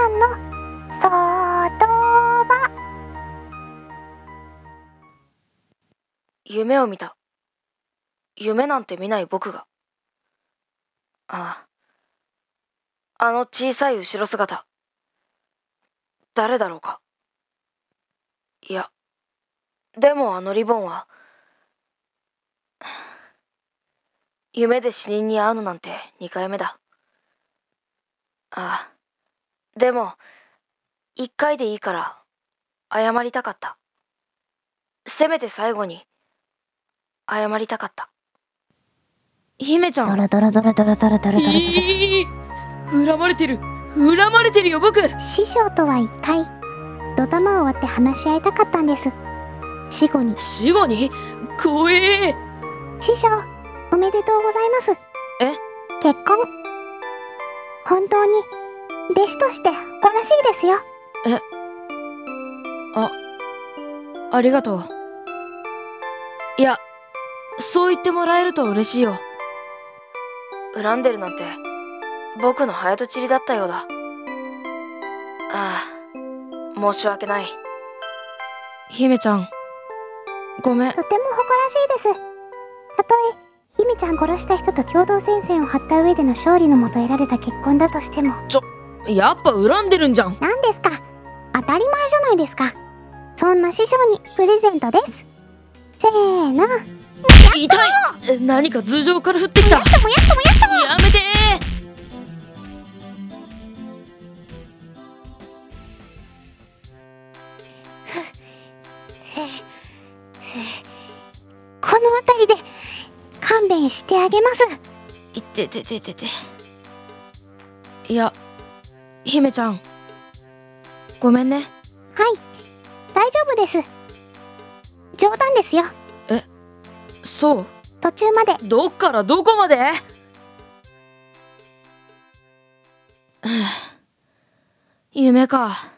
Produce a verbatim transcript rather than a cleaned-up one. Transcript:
んの外場。 夢を見た。夢なんて見ない僕が。ああ。あの小さい後ろ姿。誰だろうか。いや、でもあのリボンは、夢で死人に会うのなんてにかいめだ。ああ。でも、いっかいでいいから謝りたかった。せめて最後に謝りたかった。姫ちゃん。 ドロドロドロドロドロドロドロドロ。 いい恨まれてる恨まれてるよ僕。 師匠とは一回ドタマを割って話し合いたかったんです。死後に。 死後に怖え。 師匠、おめでとうございます。 え？ 結婚。本当に弟子として誇らしいですよ。 え？あ、ありがとう。いや、そう言ってもらえると嬉しいよ。恨んでるなんて僕の早とちりだったようだ。ああ、申し訳ない。姫ちゃん、ごめん。 とても誇らしいです。たとえ姫ちゃん殺した人と共同戦線を張った上での勝利のもと得られた結婚だとしても。 ちょやっぱ恨んでるんじゃん。 何ですか、当たり前じゃないですか。そんな師匠にプレゼントです。せーの。 痛い。え何か頭上から降ってきた。 もやっともやっともやっともやめてこの辺りで勘弁してあげます。 いっててててて。いや、姫ちゃん、ごめんね。 はい、大丈夫です。冗談ですよ。 え、そう？ 途中まで。 どっからどこまで？ 夢か。